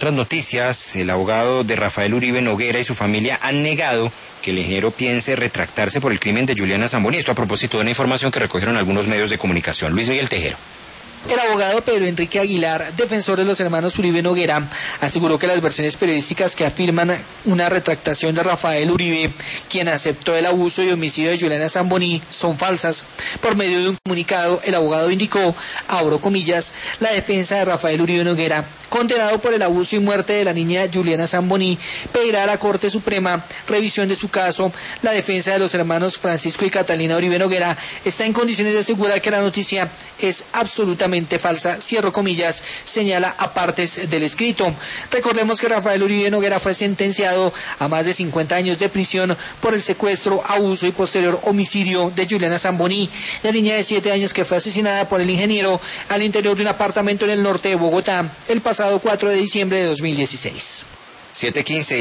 Otras noticias, el abogado de Rafael Uribe Noguera y su familia han negado que el ingeniero piense retractarse por el crimen de Juliana Zamboni. Esto a propósito de una información que recogieron algunos medios de comunicación. Luis Miguel Tejero. El abogado Pedro Enrique Aguilar, defensor de los hermanos Uribe Noguera, aseguró que las versiones periodísticas que afirman una retractación de Rafael Uribe, quien aceptó el abuso y homicidio de Juliana Zamboni, son falsas. Por medio de un comunicado, el abogado indicó, abro comillas, la defensa de Rafael Uribe Noguera, condenado por el abuso y muerte de la niña Juliana Zamboni, pedirá a la Corte Suprema revisión de su caso. La defensa de los hermanos Francisco y Catalina Uribe Noguera está en condiciones de asegurar que la noticia es absolutamente falsa, cierro comillas, señala a partes del escrito. Recordemos que Rafael Uribe Noguera fue sentenciado a más de 50 años de prisión por el secuestro, abuso y posterior homicidio de Juliana Zamboni, la niña de 7 años que fue asesinada por el ingeniero al interior de un apartamento en el norte de Bogotá el pasado 4 de diciembre de 2016. 7:15